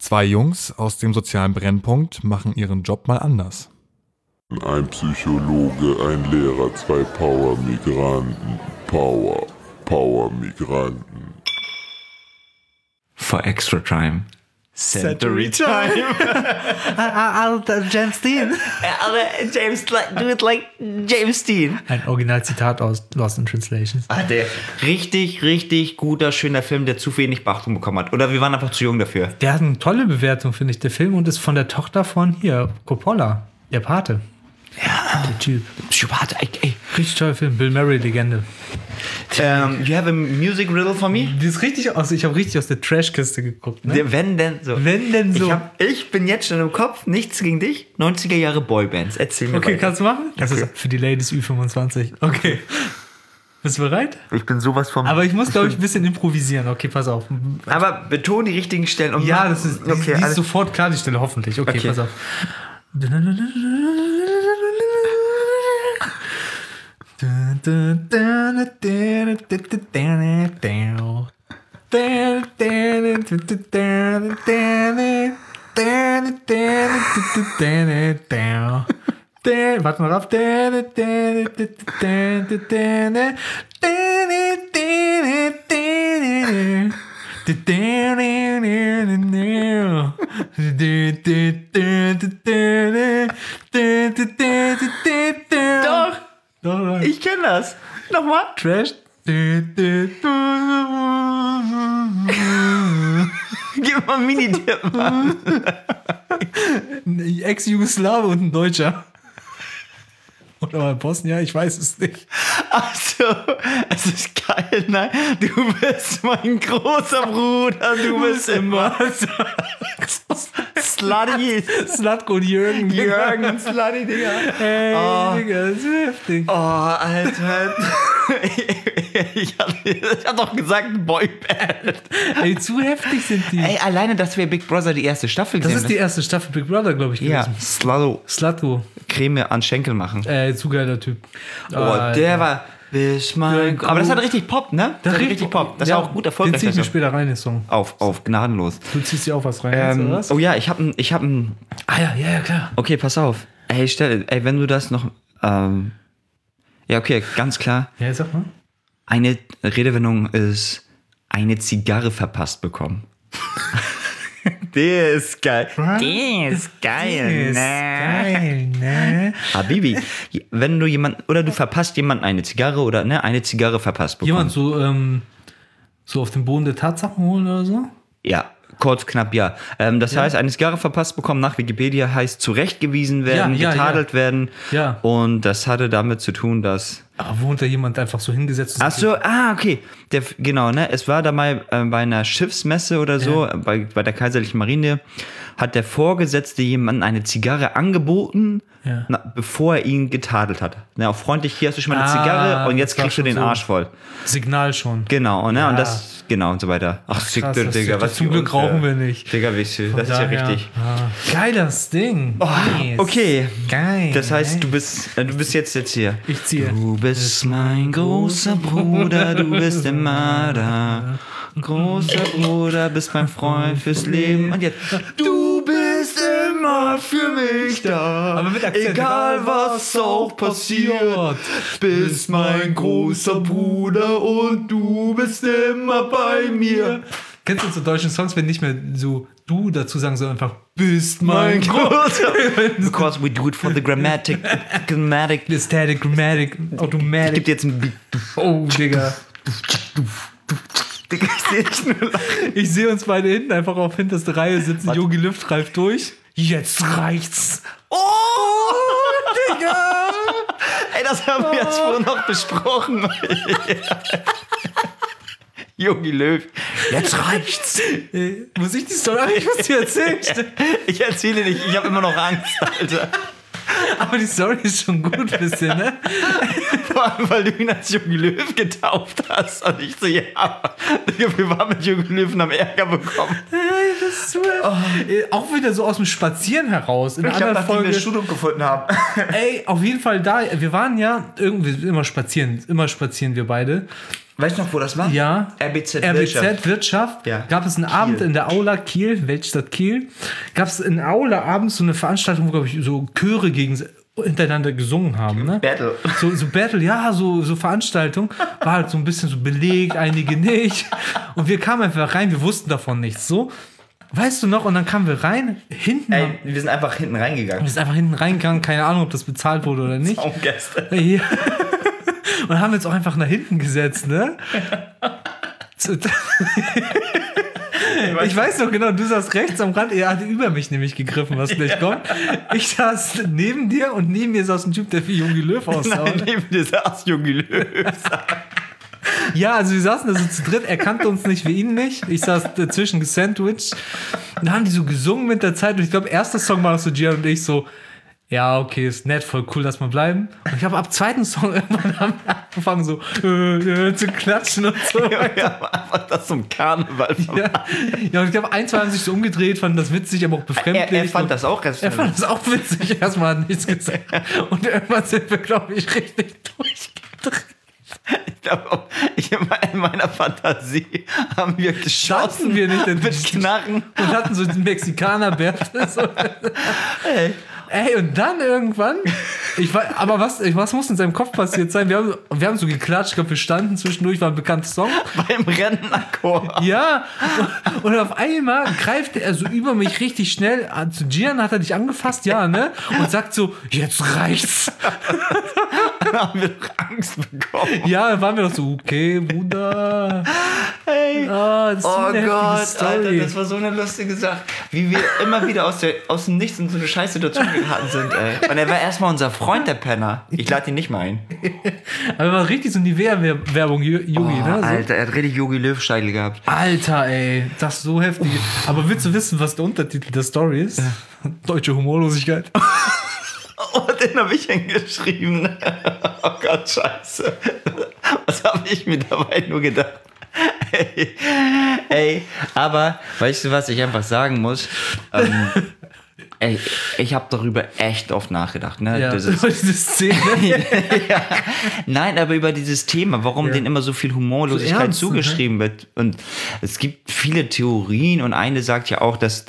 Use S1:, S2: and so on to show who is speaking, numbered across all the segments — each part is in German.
S1: Zwei Jungs aus dem sozialen Brennpunkt machen ihren Job mal anders.
S2: Ein Psychologe, ein Lehrer, zwei Power-Migranten. Power-Migranten.
S3: For extra time. Century time.
S4: James Dean.
S3: James, do it like James Dean.
S4: Ein Originalzitat aus Lost in Translation.
S3: Der richtig guter, schöner Film, der zu wenig Beachtung bekommen hat. Oder wir waren einfach zu jung dafür.
S4: Der hat eine tolle Bewertung, finde ich, der Film, und ist von der Tochter von hier, Coppola, der Pate.
S3: Ja.
S4: Der Typ.
S3: Warte, ey.
S4: Richtig toller Film, Bill Murray, Legende.
S3: You have a music riddle for me?
S4: Die ist richtig ich habe richtig aus der Trashkiste geguckt, ne?
S3: Wenn denn so. Ich bin jetzt schon im Kopf, nichts gegen dich. 90er Jahre Boybands. Erzähl mir
S4: Okay,
S3: weiter.
S4: kannst du machen? Das ist für die Ladies Ü25. Okay. Bist du bereit?
S3: Ich bin sowas vom...
S4: Aber ich muss, glaube ich, ein bisschen improvisieren. Okay, pass auf.
S3: Aber beton die richtigen Stellen. Und
S4: Ja, das ist,
S3: okay,
S4: die ist sofort klar, die Stelle, hoffentlich. Okay, pass auf. Warte mal auf. Doch.
S3: Ich kenne das. Nochmal.
S4: Trash.
S3: Gib mal einen Mini-Tipp.
S4: Ex-Jugoslawe und ein Deutscher. Oder mal Bosnier, ich weiß es nicht.
S3: Ach so, es ist geil, nein. Du bist mein großer Bruder, du bist immer Slutty.
S4: Slutko und Jürgen.
S3: Jürgen, Slutty, Digga.
S4: Ey,
S3: Oh.
S4: Digga, das ist heftig.
S3: Oh, Alter. Ich hab doch gesagt, Boyband.
S4: Ey, zu heftig sind die.
S3: Ey, alleine, dass wir Big Brother die erste Staffel
S4: Das
S3: gesehen
S4: ist die erste Staffel Big Brother, glaube ich,
S3: Ja,
S4: gewesen. Slutko.
S3: Creme an Schenkel machen.
S4: Zu geiler Typ.
S3: Oh, der war... Bis mein... Aber das hat richtig Pop, ne? Das hat richtig Pop. Das war auch gut erfolgreich.
S4: Den zieh ich mir später rein, den Song.
S3: Auf, gnadenlos.
S4: Du ziehst dir auch was rein, oder was?
S3: Oh ja, ich hab ein...
S4: Ah ja, klar.
S3: Okay, pass auf. Ey, wenn du das noch... ja, okay, ganz klar.
S4: Ja, sag mal.
S3: Eine Redewendung ist eine Zigarre verpasst bekommen. Der ist geil.
S4: Ne?
S3: Habibi, wenn du du verpasst jemanden eine Zigarre oder eine Zigarre verpasst bekommen.
S4: Jemand so auf den Boden der Tatsachen holen oder so?
S3: Ja, kurz, knapp, ja. Das heißt, eine Zigarre verpasst bekommen nach Wikipedia heißt zurechtgewiesen werden, getadelt werden.
S4: Ja.
S3: Und das hatte damit zu tun, dass...
S4: Aber wo da jemand einfach so hingesetzt ist?
S3: Ach so, okay. Genau, ne? Es war dabei bei einer Schiffsmesse oder so, bei der Kaiserlichen Marine, hat der Vorgesetzte jemandem eine Zigarre angeboten, bevor er ihn getadelt hat. Ne, auch freundlich, hier hast du schon mal eine Zigarre und jetzt kriegst du den Arsch voll.
S4: Signal schon.
S3: Genau, ne? Und das, und so weiter. Ach,
S4: krass, Digga, was zum Glück rauchen wir nicht.
S3: Digga, wichtig. Das ist ja richtig.
S4: Geiles Ding.
S3: Oh, okay.
S4: Geil.
S3: Das heißt, du bist jetzt hier.
S4: Ich ziehe.
S3: Du bist mein großer Bruder, du bist immer da. Großer Bruder, bist mein Freund fürs Leben. Und jetzt, du bist immer für mich da.
S4: Aber mit Akzent.
S3: Egal was auch passiert, bist mein großer Bruder und du bist immer bei mir.
S4: Kennst du so deutschen Songs, wenn nicht mehr so du dazu sagen, sondern einfach bist mein großer.
S3: Because we do it for the grammatic.
S4: The static, grammatic, automatic.
S3: Ich geb dir jetzt ein Beat.
S4: Oh, Digga.
S3: Digga, ich sehe dich nur lachen.
S4: Ich sehe uns beide hinten einfach auf hinterste Reihe sitzen. Yogi Lüft greift durch. Jetzt reicht's.
S3: Oh, Digga. Ey, das haben wir jetzt vorhin noch besprochen. Yogi Löw. Jetzt reicht's.
S4: Muss ich die Story? Ich muss dir erzählen.
S3: Ich erzähle nicht. Ich habe immer noch Angst, Alter.
S4: Aber die Story ist schon gut ein bisschen, ne?
S3: Vor allem, weil du ihn als Yogi Löw getauft hast. Und ich so, ja, wir waren mit Yogi Löw und haben Ärger bekommen.
S4: Das so, auch wieder so aus dem Spazieren heraus. In einer anderen Folge,
S3: wir Studium gefunden haben.
S4: ey, auf jeden Fall da. Wir waren ja irgendwie immer spazieren wir beide.
S3: Weißt du noch, wo das war?
S4: Ja.
S3: RBZ
S4: Wirtschaft.
S3: Ja.
S4: Gab es einen Abend in der Aula Kiel, Weltstadt Kiel, gab es in der Aula abends so eine Veranstaltung, wo, glaube ich, so Chöre hintereinander gesungen haben. Ne?
S3: Battle.
S4: So Battle, ja, so Veranstaltung. War halt so ein bisschen so belegt, einige nicht. Und wir kamen einfach rein, wir wussten davon nichts. So, weißt du noch? Und dann kamen wir rein, hinten.
S3: Ey, wir sind einfach hinten reingegangen.
S4: Wir sind einfach hinten reingegangen, keine Ahnung, ob das bezahlt wurde oder nicht.
S3: Gäste.
S4: Ja. Und haben jetzt auch einfach nach hinten gesetzt, ne? Ich weiß noch genau, du saßt rechts am Rand, er hatte über mich nämlich gegriffen, was gleich kommt. Ich saß neben dir und neben mir saß ein Typ, der wie Jogi Löw aussah.
S3: Nein, neben dir saß Jogi Löw.
S4: Ja, also wir saßen da so zu dritt, er kannte uns nicht, wir ihn nicht. Ich saß dazwischen gesandwiched. Und dann haben die so gesungen mit der Zeit und ich glaube, erster Song war noch so Gian und ich so, ja, okay, ist nett, voll cool, lass mal bleiben. Und ich habe ab zweiten Song irgendwann haben wir angefangen so zu klatschen und so.
S3: Ja, wir haben einfach das zum Karneval.
S4: Ja, und ich glaube, ein, zwei haben sich so umgedreht, fanden das witzig, aber auch befremdlich.
S3: Er fand das auch
S4: Er fand das auch witzig, erstmal hat nichts gesagt. Und irgendwann sind wir, glaube ich, richtig durchgedreht.
S3: Ich glaube, in meiner Fantasie haben wir geschossen
S4: wir nicht
S3: mit Knarren.
S4: Und hatten so den Mexikaner-Bärte. So. Ey, und dann irgendwann, aber was muss in seinem Kopf passiert sein? Wir haben so geklatscht, ich glaube, wir standen zwischendurch, war ein bekannter Song.
S3: Beim Rentnerchor.
S4: Ja, und auf einmal greift er so über mich richtig schnell. Zu Gian hat er dich angefasst, ja, ne? Und sagt so, jetzt reicht's.
S3: Dann haben wir doch Angst bekommen.
S4: Ja, dann waren wir doch so, okay, Bruder.
S3: Hey.
S4: Das ist
S3: Oh
S4: eine heftige
S3: Gott,
S4: Story.
S3: Alter, das war so eine lustige Sache. Wie wir immer wieder aus dem Nichts in so eine Scheißsituation geraten sind, ey. Und er war erstmal unser Freund, der Penner. Ich lade ihn nicht mal ein.
S4: Aber war richtig so Nivea-Werbung, Yogi, ne? So.
S3: Alter, er hat richtig Jogi Löw-Style gehabt.
S4: Alter, ey, das ist so heftig. Aber willst du wissen, was der Untertitel der Story ist? Ja. Deutsche Humorlosigkeit.
S3: Oh, den habe ich hingeschrieben. Oh Gott, scheiße. Was habe ich mir dabei nur gedacht? Ey, aber weißt du, was ich einfach sagen muss? Ey, ich habe darüber echt oft nachgedacht. Ne?
S4: Ja, diese Szene.
S3: Ja. Nein, aber über dieses Thema, warum denen immer so viel Humorlosigkeit
S4: so
S3: zugeschrieben wird. Und es gibt viele Theorien und eine sagt ja auch, dass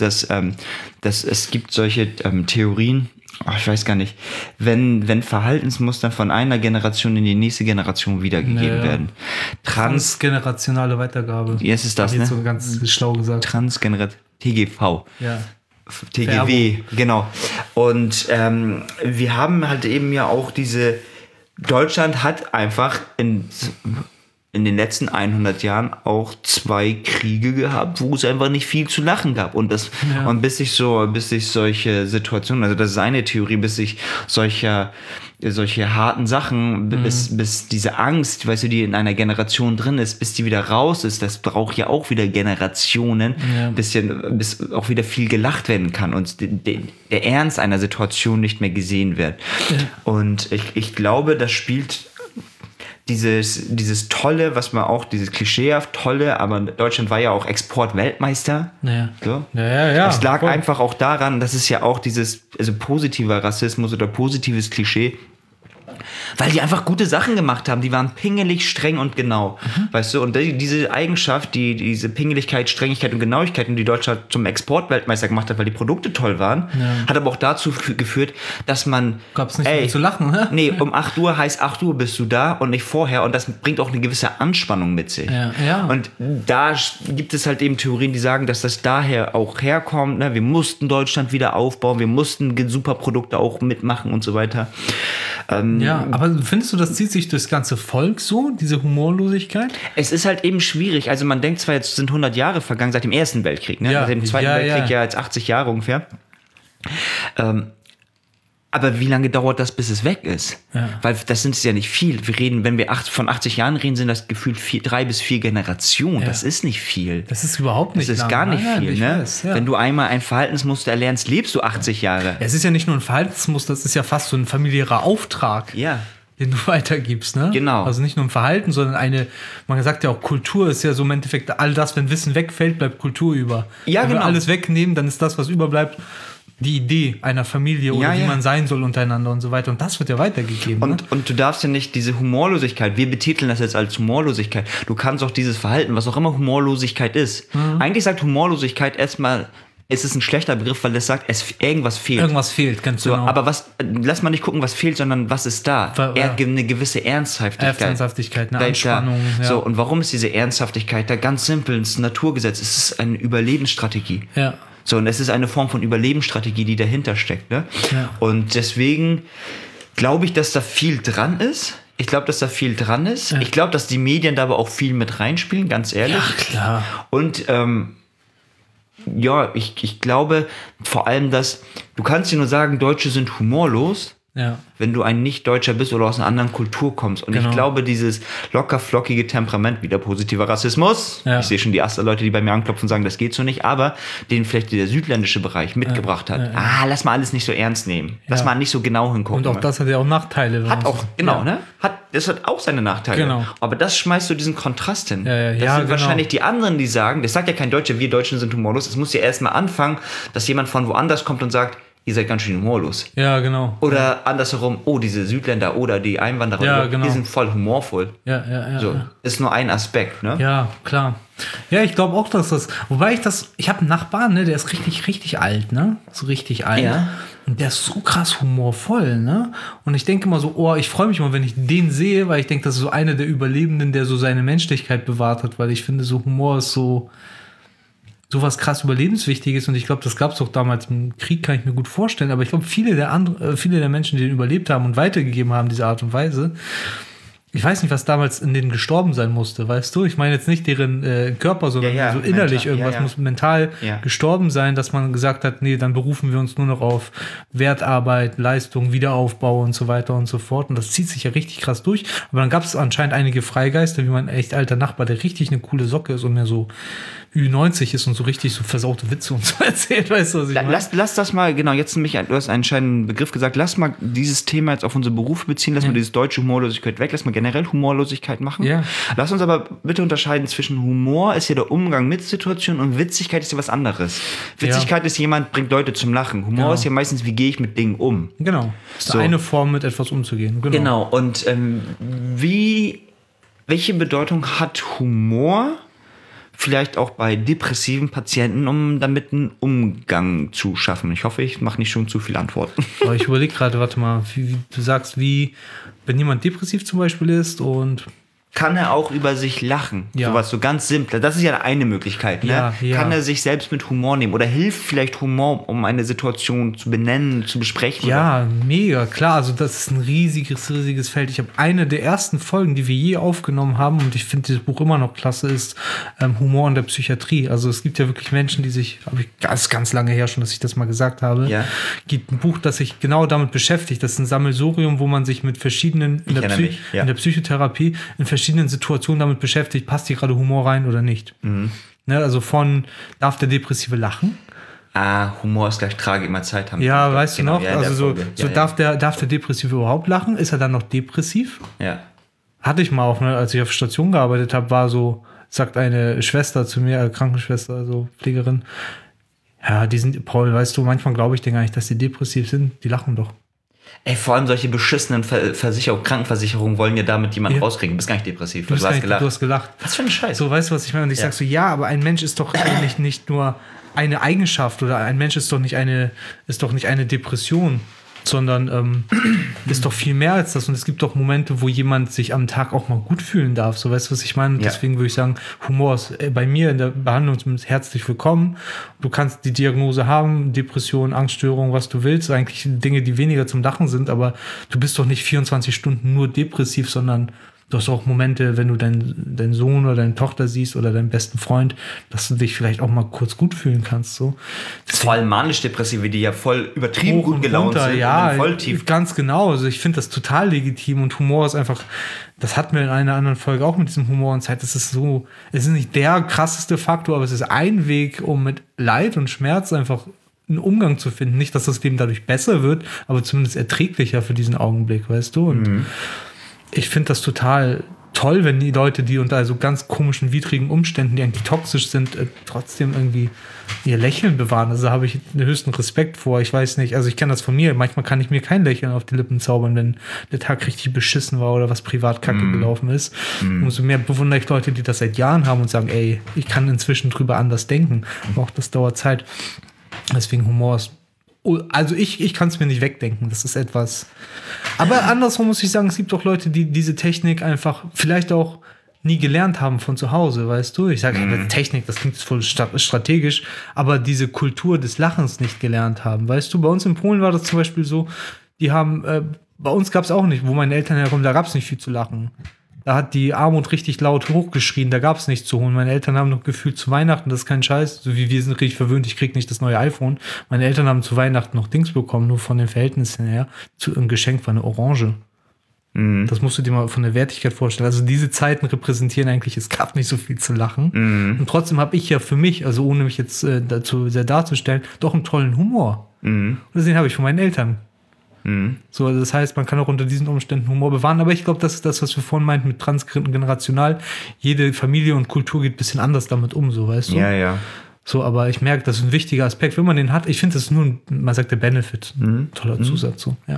S3: es gibt solche Theorien, ich weiß gar nicht, wenn Verhaltensmuster von einer Generation in die nächste Generation wiedergegeben werden.
S4: Transgenerationale Weitergabe.
S3: Jetzt ist das,
S4: ne?
S3: So
S4: ganz schlau gesagt.
S3: TGV.
S4: Ja.
S3: TGW,
S4: Werbung.
S3: genau. Und wir haben halt eben ja auch Deutschland hat einfach in den letzten 100 Jahren auch 2 Kriege gehabt, wo es einfach nicht viel zu lachen gab. Und bis sich solche Situationen, also das ist eine Theorie, bis sich solche harten Sachen, bis diese Angst, weißt du, die in einer Generation drin ist, bis die wieder raus ist, das braucht ja auch wieder Generationen, bis auch wieder viel gelacht werden kann und der Ernst einer Situation nicht mehr gesehen wird. Ja. Und ich glaube, das spielt dieses Tolle, was man auch, dieses klischeehaft Tolle, aber Deutschland war ja auch Exportweltmeister.
S4: Ja.
S3: So.
S4: Ja.
S3: Es lag einfach auch daran, das ist ja auch positiver Rassismus oder positives Klischee, weil die einfach gute Sachen gemacht haben. Die waren pingelig, streng und genau. Weißt du, und diese Eigenschaft, diese Pingeligkeit, Strengigkeit und Genauigkeit, die Deutschland zum Exportweltmeister gemacht hat, weil die Produkte toll waren, hat aber auch dazu geführt, dass man...
S4: Gab's nicht viel zu lachen, ne?
S3: Nee, um 8 Uhr heißt 8 Uhr bist du da und nicht vorher. Und das bringt auch eine gewisse Anspannung mit sich.
S4: Ja.
S3: Und da gibt es halt eben Theorien, die sagen, dass das daher auch herkommt. Ne? Wir mussten Deutschland wieder aufbauen, wir mussten super Produkte auch mitmachen und so weiter.
S4: Ja, aber findest du, das zieht sich durchs ganze Volk so, diese Humorlosigkeit?
S3: Es ist halt eben schwierig. Also man denkt zwar, jetzt sind 100 Jahre vergangen seit dem Ersten Weltkrieg, ne? Seit dem Zweiten Weltkrieg ja jetzt 80 Jahre ungefähr. Aber wie lange dauert das, bis es weg ist? Ja. Weil das sind es ja nicht viel. Wir reden, wenn wir von 80 Jahren reden, sind das gefühlt 3 bis 4 Generationen. Ja. Das ist nicht viel.
S4: Das ist überhaupt nicht
S3: viel. Das ist gar nicht viel. Ne? Weiß, ja. Wenn du einmal ein Verhaltensmuster erlernst, lebst du 80 Jahre.
S4: Es ist ja nicht nur ein Verhaltensmuster, es ist ja fast so ein familiärer Auftrag.
S3: Ja.
S4: den du weitergibst, ne?
S3: Genau.
S4: Also nicht nur im Verhalten, sondern man sagt ja auch, Kultur ist ja so im Endeffekt all das, wenn Wissen wegfällt, bleibt Kultur über.
S3: Ja,
S4: wenn
S3: genau.
S4: wir alles wegnehmen, dann ist das, was überbleibt, die Idee einer Familie oder wie man sein soll untereinander und so weiter. Und das wird ja weitergegeben.
S3: Und du darfst ja nicht diese Humorlosigkeit, wir betiteln das jetzt als Humorlosigkeit, du kannst auch dieses Verhalten, was auch immer Humorlosigkeit ist. Eigentlich sagt Humorlosigkeit erstmal, es ist ein schlechter Begriff, weil es sagt, irgendwas fehlt.
S4: Irgendwas fehlt, ganz
S3: so,
S4: genau.
S3: Aber lass mal nicht gucken, was fehlt, sondern was ist da? Eine gewisse Ernsthaftigkeit.
S4: Eine Anspannung.
S3: Ja. So, und warum ist diese Ernsthaftigkeit da? Ganz simpel, es ist ein Naturgesetz, es ist eine Überlebensstrategie.
S4: Ja.
S3: So, und es ist eine Form von Überlebensstrategie, die dahinter steckt. Ne?
S4: Ja.
S3: Und deswegen glaube ich, dass da viel dran ist. Ich glaube, dass da viel dran ist. Ja. Ich glaube, dass die Medien da aber auch viel mit reinspielen, ganz ehrlich.
S4: Ja, klar.
S3: Und ich glaube vor allem, dass du kannst dir nur sagen, Deutsche sind humorlos, wenn du ein Nicht-Deutscher bist oder aus einer anderen Kultur kommst. Und ich glaube, dieses locker-flockige Temperament, wieder positiver Rassismus, ich sehe schon die ersten Leute, die bei mir anklopfen und sagen, das geht so nicht, aber den vielleicht der südländische Bereich mitgebracht hat. Lass mal alles nicht so ernst nehmen. Lass mal nicht so genau hingucken.
S4: Und auch das hat ja auch Nachteile.
S3: Ne? Das hat auch seine Nachteile. Genau. Aber das schmeißt du diesen Kontrast hin. Das sind wahrscheinlich die anderen, die sagen, das sagt ja kein Deutscher, wir Deutschen sind humorlos. Es muss ja erstmal anfangen, dass jemand von woanders kommt und sagt, ihr seid ganz schön humorlos.
S4: Ja, genau.
S3: Oder andersherum, diese Südländer oder die Einwanderer, die sind voll humorvoll. So, ist nur ein Aspekt, ne?
S4: Ja, klar. Ja, ich glaube auch, dass das, wobei ich habe einen Nachbarn, ne, der ist richtig, richtig alt, ne? So richtig alt.
S3: Ja.
S4: Und der ist so krass humorvoll, ne? Und ich denke immer so, ich freue mich mal, wenn ich den sehe, weil ich denke, das ist so einer der Überlebenden, der so seine Menschlichkeit bewahrt hat, weil ich finde, so Humor ist so was krass Überlebenswichtiges, und ich glaube, das gab es auch damals im Krieg, kann ich mir gut vorstellen, aber ich glaube, viele der Menschen, die den überlebt haben und weitergegeben haben, diese Art und Weise, ich weiß nicht, was damals in denen gestorben sein musste, weißt du? Ich meine jetzt nicht deren Körper, sondern so innerlich irgendwas muss mental gestorben sein, dass man gesagt hat, nee, dann berufen wir uns nur noch auf Wertarbeit, Leistung, Wiederaufbau und so weiter und so fort. Und das zieht sich ja richtig krass durch. Aber dann gab es anscheinend einige Freigeister, wie mein echt alter Nachbar, der richtig eine coole Socke ist und mir so Ü90 ist und so richtig so versaute Witze und so erzählt, weißt du, was ich meine?
S3: Lass das mal, genau, jetzt du hast einen entscheidenden Begriff gesagt, lass mal dieses Thema jetzt auf unsere Berufe beziehen, lass mal dieses deutsche Humorlosigkeit weg, lass mal generell Humorlosigkeit machen. Ja. Lass uns aber bitte unterscheiden zwischen Humor ist ja der Umgang mit Situationen und Witzigkeit ist ja was anderes. Witzigkeit ist jemand bringt Leute zum Lachen. Humor ist ja meistens, wie gehe ich mit Dingen um.
S4: Genau. Das ist eine Form, mit etwas umzugehen.
S3: Genau. Und welche Bedeutung hat Humor vielleicht auch bei depressiven Patienten, um damit einen Umgang zu schaffen? Ich hoffe, ich mache nicht schon zu viele Antworten.
S4: Aber ich überlege gerade, warte mal, wie du sagst, wenn jemand depressiv zum Beispiel ist und
S3: kann er auch über sich lachen? Ja. Sowas so ganz simpler. Das ist ja eine Möglichkeit. Ne? Ja. Kann er sich selbst mit Humor nehmen? Oder hilft vielleicht Humor, um eine Situation zu benennen, zu besprechen?
S4: Ja, oder? Mega, klar. Also das ist ein riesiges Feld. Ich habe eine der ersten Folgen, die wir je aufgenommen haben, und ich finde dieses Buch immer noch klasse, ist Humor in der Psychiatrie. Also es gibt ja wirklich Menschen, die sich, habe ich ganz lange her schon, dass ich das mal gesagt habe, gibt ein Buch, das sich genau damit beschäftigt. Das ist ein Sammelsurium, wo man sich mit verschiedenen, in der Psychotherapie, in verschiedenen Situationen damit beschäftigt, passt hier gerade Humor rein oder nicht. Mhm. Ne, also darf der Depressive lachen?
S3: Humor ist gleich Trage, immer Zeit haben.
S4: Ja, weißt du noch? Ja, also darf der Depressive überhaupt lachen? Ist er dann noch depressiv?
S3: Ja.
S4: Hatte ich mal als ich auf Station gearbeitet habe, war so, sagt eine Schwester zu mir, Krankenschwester, also Pflegerin, ja, Paul, weißt du, manchmal glaube ich denen gar nicht, dass die depressiv sind, die lachen doch.
S3: Ey, vor allem solche beschissenen Krankenversicherungen wollen ja damit jemanden rauskriegen. Du bist gar nicht depressiv. Du
S4: hast gelacht.
S3: Was für ein Scheiß.
S4: So, weißt du, was ich meine? Und ich sag so, aber ein Mensch ist doch eigentlich nicht nur eine Eigenschaft, oder ein Mensch ist doch nicht eine Depression, sondern ist doch viel mehr als das. Und es gibt doch Momente, wo jemand sich am Tag auch mal gut fühlen darf. So, weißt du, was ich meine? Und deswegen würde ich sagen, Humor ist bei mir in der Behandlung zumindest herzlich willkommen. Du kannst die Diagnose haben, Depression, Angststörung, was du willst. Eigentlich Dinge, die weniger zum Lachen sind, aber du bist doch nicht 24 Stunden nur depressiv, sondern du hast auch Momente, wenn du deinen Sohn oder deine Tochter siehst oder deinen besten Freund, dass du dich vielleicht auch mal kurz gut fühlen kannst. So.
S3: Vor allem manisch-Depressive, die ja voll übertrieben gut gelaunt sind.
S4: Ja, voll tief. Ganz genau. Also ich finde das total legitim, und Humor ist einfach, das hatten wir in einer anderen Folge auch mit diesem Humor und Zeit. Es ist nicht der krasseste Faktor, aber es ist ein Weg, um mit Leid und Schmerz einfach einen Umgang zu finden. Nicht, dass das Leben dadurch besser wird, aber zumindest erträglicher für diesen Augenblick, weißt du? Und ich finde das total toll, wenn die Leute, die unter so ganz komischen, widrigen Umständen, die eigentlich toxisch sind, trotzdem irgendwie ihr Lächeln bewahren. Also da habe ich den höchsten Respekt vor. Ich weiß nicht, also ich kenne das von mir. Manchmal kann ich mir kein Lächeln auf die Lippen zaubern, wenn der Tag richtig beschissen war oder was privat kacke gelaufen ist. Umso mehr bewundere ich Leute, die das seit Jahren haben und sagen, ey, ich kann inzwischen drüber anders denken. Aber auch das dauert Zeit. Deswegen Humor ist, also ich kann es mir nicht wegdenken. Das ist etwas. Aber andersrum muss ich sagen, es gibt auch Leute, die diese Technik einfach vielleicht auch nie gelernt haben von zu Hause, weißt du? Ich sage, Technik, das klingt voll strategisch, aber diese Kultur des Lachens nicht gelernt haben, weißt du? Bei uns in Polen war das zum Beispiel so, die haben, bei uns gab es auch nicht, wo meine Eltern herkommen, da gab es nicht viel zu lachen. Da hat die Armut richtig laut hochgeschrien, da gab es nichts zu holen. Meine Eltern haben noch gefühlt zu Weihnachten, das ist kein Scheiß, so wie wir sind richtig verwöhnt, ich krieg nicht das neue iPhone. Meine Eltern haben zu Weihnachten noch Dings bekommen, nur von den Verhältnissen her. Ein Geschenk war eine Orange. Das musst du dir mal von der Wertigkeit vorstellen. Also diese Zeiten repräsentieren eigentlich, es gab nicht so viel zu lachen. Und trotzdem habe ich ja für mich, also ohne mich jetzt dazu sehr darzustellen, doch einen tollen Humor. Und den habe ich von meinen Eltern. So, also das heißt, man kann auch unter diesen Umständen Humor bewahren, aber ich glaube, das ist das, was wir vorhin meinten mit transgenerational. Jede Familie und Kultur geht ein bisschen anders damit um, so, weißt du?
S3: Ja.
S4: So, aber ich merke, das ist ein wichtiger Aspekt, wenn man den hat. Ich finde, das ist nur man sagt der Benefit. Toller Zusatz, so, ja.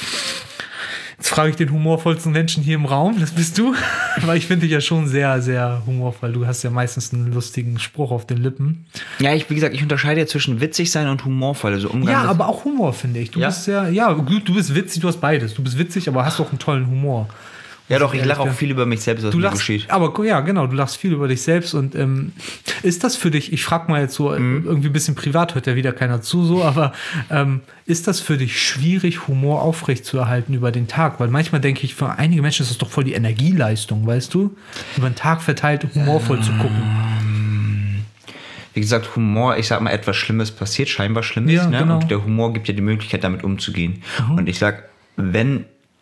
S4: Jetzt frage ich den humorvollsten Menschen hier im Raum, das bist du, weil ich finde dich ja schon sehr, sehr humorvoll. Du hast ja meistens einen lustigen Spruch auf den Lippen.
S3: Ja, wie gesagt, ich unterscheide ja zwischen witzig sein und humorvoll. Also
S4: ja, aber auch Humor, finde ich. Du bist du bist witzig, du hast beides. Du bist witzig, aber hast auch einen tollen Humor.
S3: Ja doch, ich lache auch viel über mich selbst, was mir geschieht.
S4: Aber ja, genau, du lachst viel über dich selbst und ist das für dich, ich frage mal jetzt so, irgendwie ein bisschen privat, hört ja wieder keiner zu, so, aber ist das für dich schwierig, Humor aufrechtzuerhalten über den Tag? Weil manchmal denke ich, für einige Menschen ist das doch voll die Energieleistung, weißt du? Über den Tag verteilt humorvoll zu gucken.
S3: Wie gesagt, Humor, ich sag mal, etwas Schlimmes passiert, scheinbar Schlimmes,
S4: ja,
S3: ne?
S4: Genau.
S3: Und der Humor gibt ja die Möglichkeit, damit umzugehen. Und ich sag, wenn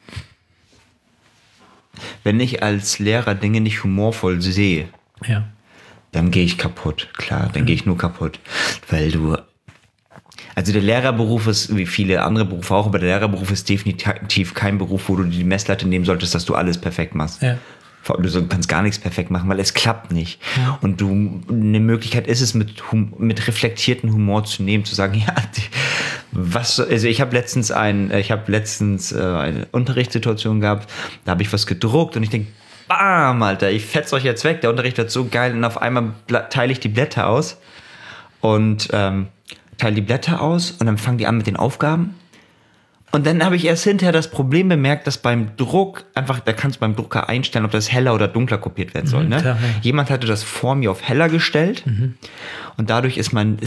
S3: ich als Lehrer Dinge nicht humorvoll sehe, dann gehe ich kaputt. Klar, dann gehe ich nur kaputt. Weil also der Lehrerberuf ist, wie viele andere Berufe auch, aber der Lehrerberuf ist definitiv kein Beruf, wo du die Messlatte nehmen solltest, dass du alles perfekt machst. Ja. Du kannst gar nichts perfekt machen, weil es klappt nicht. Ja. Und eine Möglichkeit ist es, mit reflektierten Humor zu nehmen, zu sagen, ja, also ich habe letztens eine Unterrichtssituation gehabt, da habe ich was gedruckt und ich denke, bam, Alter, ich fetz euch jetzt weg, der Unterricht wird so geil und auf einmal teile ich die Blätter aus und dann fangen die an mit den Aufgaben. Und dann habe ich erst hinterher das Problem bemerkt, dass beim Druck da kannst du beim Drucker einstellen, ob das heller oder dunkler kopiert werden soll. Ne? Klar, ja. Jemand hatte das vor mir auf heller gestellt und dadurch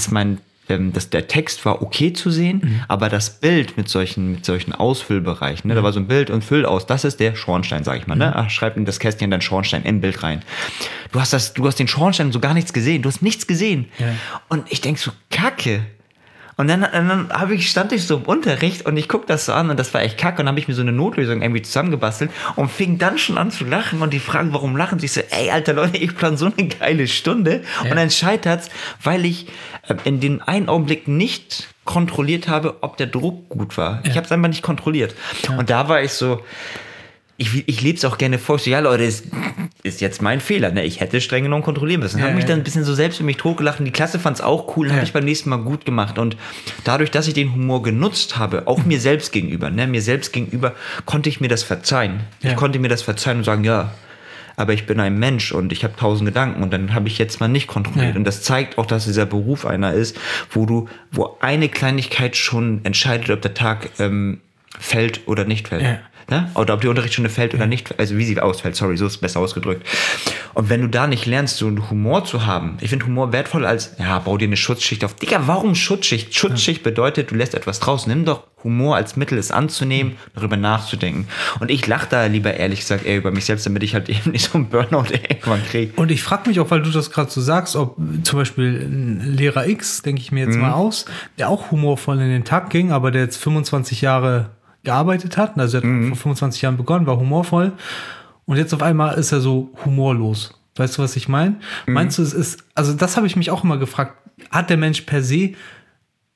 S3: der Text war okay zu sehen, aber das Bild mit solchen Ausfüllbereichen, ne, da war so ein Bild und Füll aus, das ist der Schornstein, sag ich mal, ne? Ach, schreib in das Kästchen dann Schornstein im Bild rein. Du hast den Schornstein so gar nichts gesehen, du hast nichts gesehen. Ja. Und ich denk so, Kacke. Und dann stand ich so im Unterricht und ich guck das so an und das war echt kacke und dann habe ich mir so eine Notlösung irgendwie zusammengebastelt und fing dann schon an zu lachen und die fragen, warum lachen sie? Ich so, ey, Alter Leute, ich plan so eine geile Stunde und dann scheitert's, weil ich in den einen Augenblick nicht kontrolliert habe, ob der Druck gut war. Ich habe es einfach nicht kontrolliert. Ja. Und da war ich so, ich lebe es auch gerne vor. So, ja, Leute, ist jetzt mein Fehler. Ne? Ich hätte streng genommen kontrollieren müssen. Habe mich dann ein bisschen so selbst für mich totgelacht. Und die Klasse fand es auch cool. Habe ich beim nächsten Mal gut gemacht. Und dadurch, dass ich den Humor genutzt habe, auch mir selbst gegenüber, konnte ich mir das verzeihen. Ja. Ich konnte mir das verzeihen und sagen, ja, aber ich bin ein Mensch und ich habe 1000 Gedanken und dann habe ich jetzt mal nicht kontrolliert. Ja. Und das zeigt auch, dass dieser Beruf einer ist, wo eine Kleinigkeit schon entscheidet, ob der Tag fällt oder nicht fällt. Ja. Ne? Oder ob die Unterrichtsstunde fällt oder nicht, also wie sie ausfällt, so ist es besser ausgedrückt. Und wenn du da nicht lernst, so einen Humor zu haben, ich finde Humor wertvoll als, bau dir eine Schutzschicht auf. Digga, warum Schutzschicht? Schutzschicht bedeutet, du lässt etwas draus. Nimm doch Humor als Mittel, es anzunehmen, darüber nachzudenken. Und ich lache da lieber ehrlich gesagt eher über mich selbst, damit ich halt eben nicht so einen Burnout irgendwann kriege.
S4: Und ich frage mich auch, weil du das gerade so sagst, ob zum Beispiel ein Lehrer X, denke ich mir jetzt mal aus, der auch humorvoll in den Tag ging, aber der jetzt 25 Jahre gearbeitet hat, also er hat vor 25 Jahren begonnen, war humorvoll und jetzt auf einmal ist er so humorlos. Weißt du, was ich meine? Meinst du, also das habe ich mich auch immer gefragt, hat der Mensch per se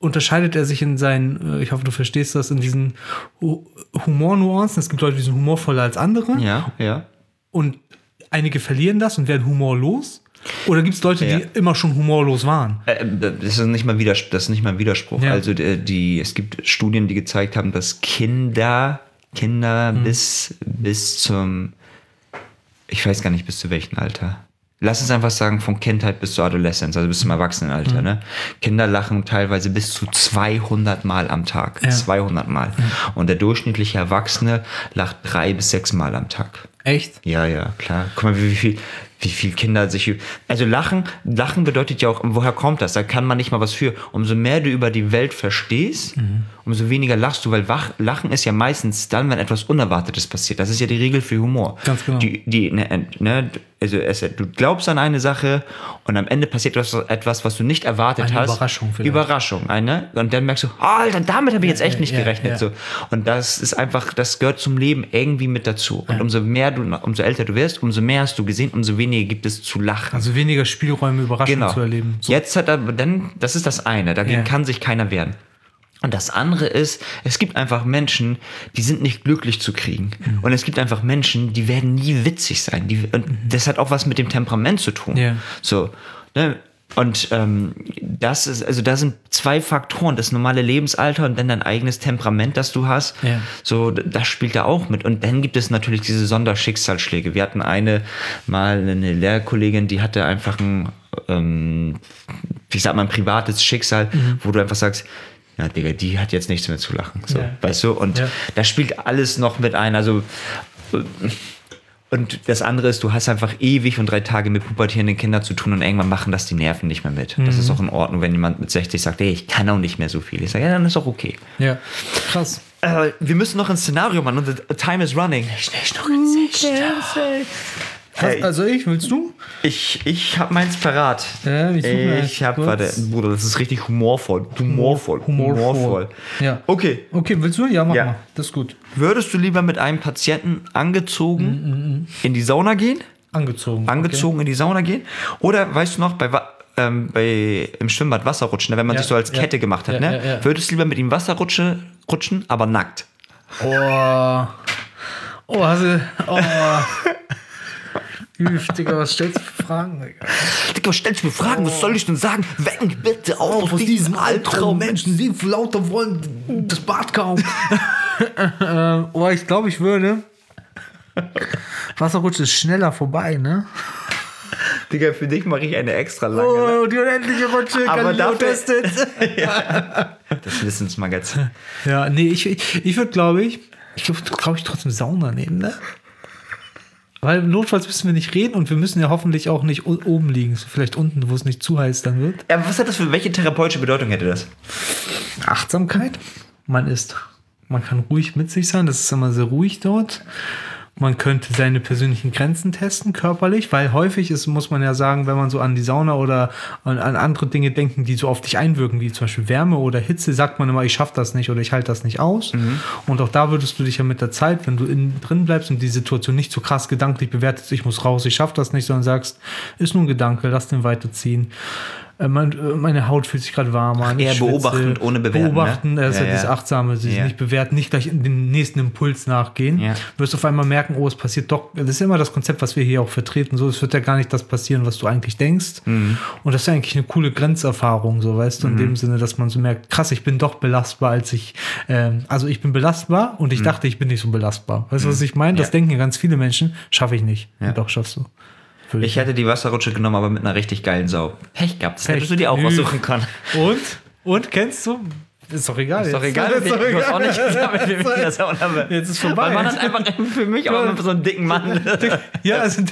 S4: unterscheidet er sich in seinen, ich hoffe, du verstehst das, in diesen Humornuancen. Es gibt Leute, die sind humorvoller als andere.
S3: Ja.
S4: Und einige verlieren das und werden humorlos. Oder gibt es Leute, die immer schon humorlos waren?
S3: Das ist nicht mal ein Widerspruch.
S4: Ja.
S3: Also es gibt Studien, die gezeigt haben, dass Kinder bis zum, ich weiß gar nicht, bis zu welchem Alter. Lass uns einfach sagen, von Kindheit bis zur Adoleszenz, also bis zum Erwachsenenalter. Ne? Kinder lachen teilweise bis zu 200 Mal am Tag. 200 Mal. Und der durchschnittliche Erwachsene lacht 3 bis 6 Mal am Tag.
S4: Echt?
S3: Ja, klar. Guck mal, wie viel Kinder sich... Also Lachen bedeutet ja auch, woher kommt das? Da kann man nicht mal was für. Umso mehr du über die Welt verstehst, umso weniger lachst du, weil Lachen ist ja meistens dann, wenn etwas Unerwartetes passiert. Das ist ja die Regel für Humor.
S4: Ganz genau.
S3: Du glaubst an eine Sache und am Ende passiert etwas, was du nicht erwartet hast.
S4: Überraschung vielleicht.
S3: Überraschung. Und dann merkst du, Alter, damit habe ich jetzt echt nicht gerechnet.
S4: Ja.
S3: So. Und das ist einfach, das gehört zum Leben irgendwie mit dazu. Und umso älter du wirst, umso mehr hast du gesehen, umso weniger gibt es zu lachen.
S4: Also weniger Spielräume, Überraschungen zu erleben. So.
S3: Jetzt das ist das eine, dagegen kann sich keiner wehren. Und das andere ist, es gibt einfach Menschen, die sind nicht glücklich zu kriegen. Und es gibt einfach Menschen, die werden nie witzig sein. Und das hat auch was mit dem Temperament zu tun.
S4: Ja.
S3: So, ne? Und da sind 2 Faktoren, das normale Lebensalter und dann dein eigenes Temperament, das du hast.
S4: Ja.
S3: So, das spielt da auch mit. Und dann gibt es natürlich diese Sonderschicksalsschläge. Wir hatten eine Lehrkollegin, die hatte einfach ein privates Schicksal, wo du einfach sagst, ja, Digga, die hat jetzt nichts mehr zu lachen. So, weißt du? Und da spielt alles noch mit ein. Also, und das andere ist, du hast einfach ewig und 3 Tage mit pubertierenden Kindern zu tun und irgendwann machen das die Nerven nicht mehr mit. Das ist auch in Ordnung, wenn jemand mit 60 sagt, ey, ich kann auch nicht mehr so viel. Ich sage, ja, dann ist auch okay.
S4: Ja, krass.
S3: Wir müssen noch ein Szenario machen und the time is running.
S4: Also willst du?
S3: Ich hab meins parat.
S4: Warte,
S3: Bruder, das ist richtig humorvoll. Humorvoll.
S4: Ja.
S3: Okay,
S4: willst du? Ja, mach mal. Das ist gut.
S3: würdest du lieber mit einem Patienten angezogen in die Sauna gehen?
S4: Angezogen
S3: In die Sauna gehen? Oder, weißt du noch, im Schwimmbad Wasserrutschen, wenn man sich so als Kette gemacht hat, ne?
S4: Ja.
S3: Würdest du lieber mit ihm Wasserrutschen, aber nackt?
S4: Digga, was stellst du für Fragen, Digga?
S3: Digga, was stellst du mir Fragen? Was soll ich denn sagen? Weg bitte auf aus diesem Albtraum.
S4: Menschen sind lauter wollen das Bad kaum. Ich glaube, ich würde. Wasserrutsche ist schneller vorbei, ne?
S3: Digga, für dich mache ich eine extra lange.
S4: Die unendliche Rutsche,
S3: aber dafür
S4: testet.
S3: Das Wissensmagazin.
S4: Ja, nee, ich würde, glaube ich, trotzdem Sauna nehmen, ne? Weil notfalls müssen wir nicht reden und wir müssen ja hoffentlich auch nicht oben liegen. So vielleicht unten, wo es nicht zu heiß dann wird.
S3: Ja, was hat das welche therapeutische Bedeutung hätte das?
S4: Achtsamkeit. Man kann ruhig mit sich sein. Das ist immer sehr ruhig dort. Man könnte seine persönlichen Grenzen testen, körperlich, weil häufig muss man ja sagen, wenn man so an die Sauna oder an andere Dinge denken, die so auf dich einwirken, wie zum Beispiel Wärme oder Hitze, sagt man immer, ich schaffe das nicht oder ich halte das nicht aus. Und auch da würdest du dich ja mit der Zeit, wenn du innen drin bleibst und die Situation nicht so krass gedanklich bewertest, ich muss raus, ich schaffe das nicht, sondern sagst, ist nur ein Gedanke, lass den weiterziehen. Meine Haut fühlt sich gerade warm an.
S3: Eher beobachten ohne bewerten.
S4: Beobachten, das ist ja das Achtsame, sich nicht bewerten, nicht gleich in den nächsten Impuls nachgehen. Ja. Du wirst auf einmal merken, es passiert doch, das ist immer das Konzept, was wir hier auch vertreten, so, es wird ja gar nicht das passieren, was du eigentlich denkst. Und das ist eigentlich eine coole Grenzerfahrung, so, weißt du, in dem Sinne, dass man so merkt, krass, ich bin doch belastbar, ich bin belastbar und ich dachte, ich bin nicht so belastbar. Weißt du, was ich meine? Das denken ja ganz viele Menschen, schaffe ich nicht. Ja. Und doch, schaffst du.
S3: Ich hätte die Wasserrutsche genommen, aber mit einer richtig geilen Sau. Pech gehabt. Das hättest du dir auch aussuchen können.
S4: Und kennst du? Ist doch egal.
S3: Ist doch egal. Du hast auch nicht gesagt, mit wem ich in der Sauna bin.
S4: Jetzt ist vorbei.
S3: Weil man hat einfach für mich auch immer so einen dicken Mann.
S4: Ja, also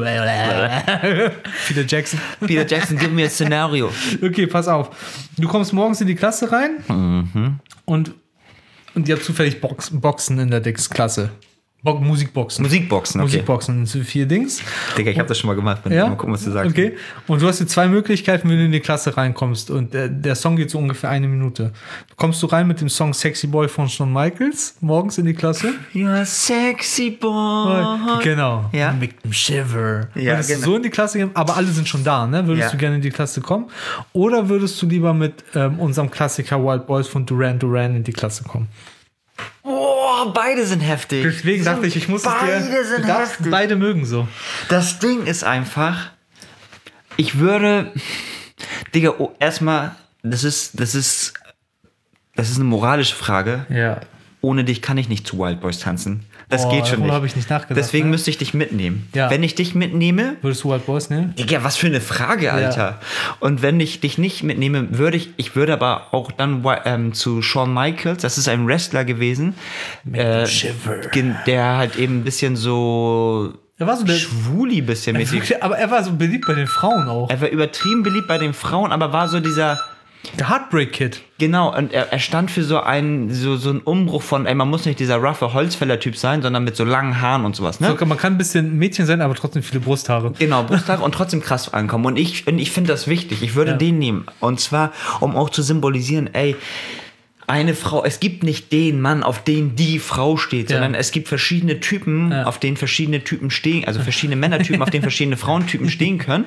S4: Peter Jackson,
S3: gib mir ein Szenario.
S4: Okay, pass auf. Du kommst morgens in die Klasse rein und ihr habt zufällig Boxen in der Klasse. Musikboxen.
S3: Musikboxen, okay.
S4: Musikboxen, 4 Dings.
S3: Digga, ich habe das schon mal gemacht.
S4: Ja?
S3: Mal gucken, was du sagst.
S4: Okay. Und du hast jetzt 2 Möglichkeiten, wenn du in die Klasse reinkommst. Und der Song geht so ungefähr 1 Minute. Kommst du rein mit dem Song Sexy Boy von Shawn Michaels morgens in die Klasse?
S3: Ja, sexy boy.
S4: Genau.
S3: Ja.
S4: Mit dem Shiver.
S3: Ja,
S4: würdest du
S3: genau.
S4: so in die Klasse gehen, aber alle sind schon da, ne? Würdest
S3: Ja.
S4: du gerne in die Klasse kommen? Oder würdest du lieber mit unserem Klassiker Wild Boys von Duran Duran in die Klasse kommen?
S3: Oh, beide sind heftig.
S4: Deswegen dachte ich muss es dir.
S3: Beide sind
S4: Du darfst
S3: heftig.
S4: beide mögen so.
S3: Das Ding ist einfach, ich würde, Digga, erstmal, das ist eine moralische Frage.
S4: Ja.
S3: Ohne dich kann ich nicht zu Wild Boys tanzen. Das
S4: Oh,
S3: geht schon
S4: darüber
S3: nicht.
S4: habe ich nicht nachgedacht,
S3: Deswegen
S4: ne?
S3: müsste ich dich mitnehmen.
S4: Ja.
S3: Wenn ich dich mitnehme,
S4: Würdest du Wild Boys nehmen?
S3: Digga, was für eine Frage, Alter. Und wenn ich dich nicht mitnehme, würde aber auch dann zu Shawn Michaels, das ist ein Wrestler gewesen,
S4: Shiver.
S3: der halt eben ein bisschen so
S4: Er war so der.
S3: schwuli bisschen mäßig.
S4: Wirklich, aber er war so beliebt bei den Frauen auch.
S3: Er war übertrieben beliebt bei den Frauen, aber war so dieser,
S4: Der Heartbreak Kid.
S3: genau, und er stand für so einen Umbruch von, man muss nicht dieser roughe Holzfäller-Typ sein, sondern mit so langen Haaren und sowas, ne?
S4: So, man kann ein bisschen Mädchen sein, aber trotzdem viele Brusthaare.
S3: Genau, Brusthaare und trotzdem krass ankommen. Und ich finde das wichtig. Ich würde den nehmen. Und zwar, um auch zu symbolisieren, eine Frau, es gibt nicht den Mann, auf den die Frau steht, sondern es gibt verschiedene Typen, auf denen verschiedene Typen stehen, also verschiedene Männertypen, auf denen verschiedene Frauentypen stehen können.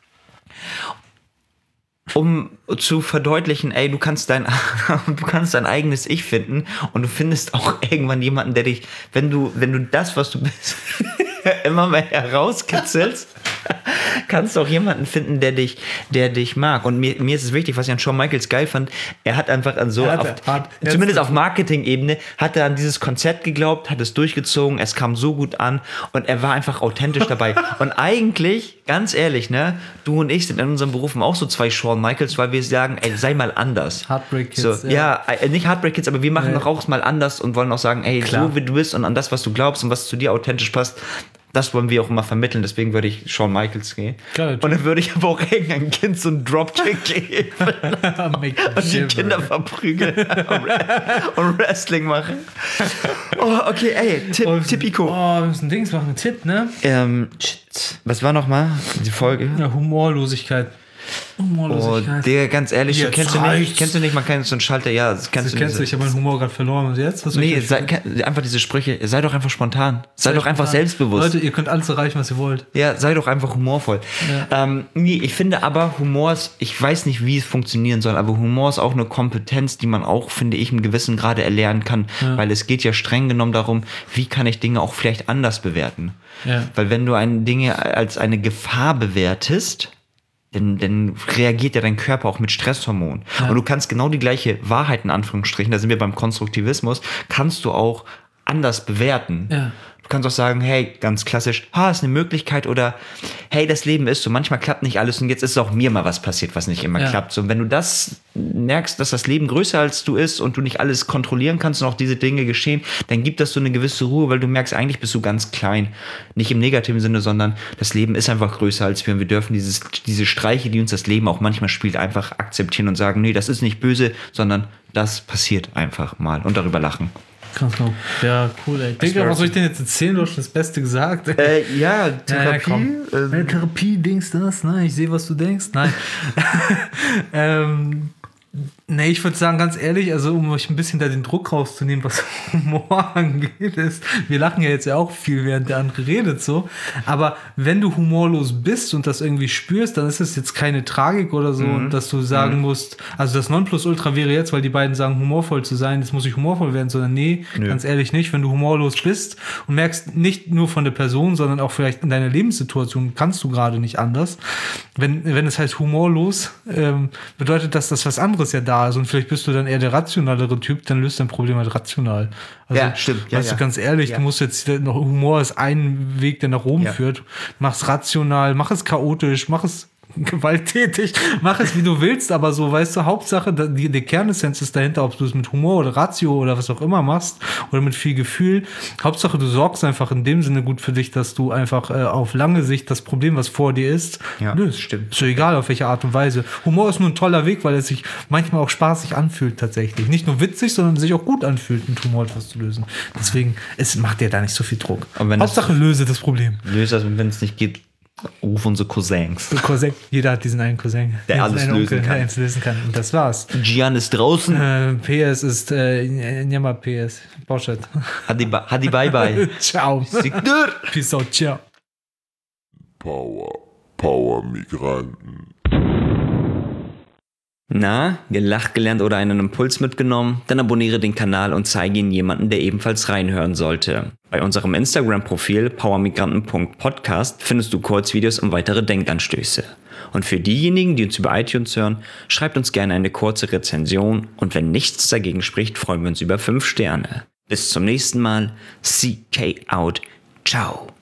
S3: Um zu verdeutlichen, du kannst dein eigenes Ich finden und du findest auch irgendwann jemanden, der dich, wenn du das, was du bist, immer mehr herauskitzelst, kannst du auch jemanden finden, der dich mag. Und mir ist es wichtig, was ich an Shawn Michaels geil fand, er hat einfach zumindest auf Marketing-Ebene, hat er an dieses Konzept geglaubt, hat es durchgezogen, es kam so gut an und er war einfach authentisch dabei. Und eigentlich, ganz ehrlich, ne, du und ich sind in unseren Berufen auch so 2 Shawn Michaels, weil wir sagen, sei mal anders.
S4: Heartbreak Kids.
S3: So, nicht Heartbreak Kids, aber wir machen doch auch mal anders und wollen auch sagen,
S4: Klar.
S3: so wie du bist und an das, was du glaubst und was zu dir authentisch passt, das wollen wir auch immer vermitteln. Deswegen würde ich Shawn Michaels gehen.
S4: Geil.
S3: Und dann würde ich aber auch irgendein Kind so einen Dropkick geben und die Kinder verprügeln und Wrestling machen. Oh, okay, Tipico.
S4: Oh, wir müssen Dings machen. Tipp, ne?
S3: Was war nochmal die Folge?
S4: Ja, Humorlosigkeit.
S3: Oh, Digga, ganz ehrlich,
S4: Jetzt
S3: kennst
S4: reicht's.
S3: du nicht, man kennt so einen Schalter,
S4: Das kennst du, ich habe meinen Humor gerade verloren. Und jetzt? Was soll ich
S3: einfach diese Sprüche, sei doch einfach spontan, sei doch einfach selbstbewusst.
S4: Leute, ihr könnt alles erreichen, was ihr wollt.
S3: Ja, sei doch einfach humorvoll.
S4: Ja.
S3: Ich finde aber, Humor ist, ich weiß nicht, wie es funktionieren soll, aber Humor ist auch eine Kompetenz, die man auch, finde ich, im gewissen Grade erlernen kann, weil es geht ja streng genommen darum, wie kann ich Dinge auch vielleicht anders bewerten.
S4: Ja.
S3: Weil wenn du Dinge als eine Gefahr bewertest, dann reagiert ja dein Körper auch mit Stresshormonen. Ja. Und du kannst genau die gleiche Wahrheit, in Anführungsstrichen, da sind wir beim Konstruktivismus, kannst du auch anders bewerten.
S4: Ja.
S3: Du kannst auch sagen, hey, ganz klassisch, ist eine Möglichkeit oder hey, das Leben ist so, manchmal klappt nicht alles und jetzt ist auch mir mal was passiert, was nicht immer klappt. So, und wenn du das merkst, dass das Leben größer als du ist und du nicht alles kontrollieren kannst und auch diese Dinge geschehen, dann gibt das so eine gewisse Ruhe, weil du merkst, eigentlich bist du ganz klein. Nicht im negativen Sinne, sondern das Leben ist einfach größer als wir und wir dürfen diese Streiche, die uns das Leben auch manchmal spielt, einfach akzeptieren und sagen, nee, das ist nicht böse, sondern das passiert einfach mal und darüber lachen.
S4: Ganz genau. Ja, cool, ey. Digga, was soll ich denn jetzt erzählen? Du hast schon das Beste gesagt.
S3: Therapie.
S4: Therapie-Dings das, ne? Ich sehe, was du denkst. Nein. Nee, ich würde sagen, ganz ehrlich, also um euch ein bisschen da den Druck rauszunehmen, was Humor angeht, ist, wir lachen ja jetzt ja auch viel, während der andere redet so, aber wenn du humorlos bist und das irgendwie spürst, dann ist es jetzt keine Tragik oder so, dass du sagen musst, also das Nonplusultra wäre jetzt, weil die beiden sagen, humorvoll zu sein, jetzt muss ich humorvoll werden, sondern nee, ganz ehrlich nicht, wenn du humorlos bist und merkst, nicht nur von der Person, sondern auch vielleicht in deiner Lebenssituation kannst du gerade nicht anders, wenn es heißt humorlos, bedeutet das, dass was anderes ja da ist und vielleicht bist du dann eher der rationalere Typ, dann löst dein Problem halt rational. Also,
S3: ja, stimmt.
S4: Weißt du, ganz ehrlich, du musst jetzt noch, Humor ist ein Weg, der nach oben führt. Mach's rational, mach es chaotisch, mach es gewalttätig. Mach es, wie du willst, aber so, weißt du, Hauptsache, die Kernessenz ist dahinter, ob du es mit Humor oder Ratio oder was auch immer machst oder mit viel Gefühl. Hauptsache, du sorgst einfach in dem Sinne gut für dich, dass du einfach auf lange Sicht das Problem, was vor dir ist, löst.
S3: Stimmt.
S4: Ist so egal, auf welche Art und Weise. Humor ist nur ein toller Weg, weil es sich manchmal auch spaßig anfühlt tatsächlich. Nicht nur witzig, sondern sich auch gut anfühlt, mit Humor etwas zu lösen. Deswegen, es macht dir da nicht so viel Druck. Hauptsache, löse das Problem.
S3: Löse das, wenn es nicht geht, ruf unsere Cousins.
S4: Cousin. Jeder hat diesen einen Cousin,
S3: der alles lösen kann.
S4: Der alles lösen kann. Und das war's.
S3: Gian ist draußen.
S4: PS ist Njama PS. Boschet.
S3: Hadi bye bye.
S4: Ciao.
S3: Signor.
S4: Peace out. Ciao.
S2: Power Migranten.
S3: Na, gelacht gelernt oder einen Impuls mitgenommen? Dann abonniere den Kanal und zeige ihn jemanden, der ebenfalls reinhören sollte. Bei unserem Instagram-Profil powermigranten.podcast findest du Kurzvideos und weitere Denkanstöße. Und für diejenigen, die uns über iTunes hören, schreibt uns gerne eine kurze Rezension und wenn nichts dagegen spricht, freuen wir uns über 5 Sterne. Bis zum nächsten Mal. CK out. Ciao.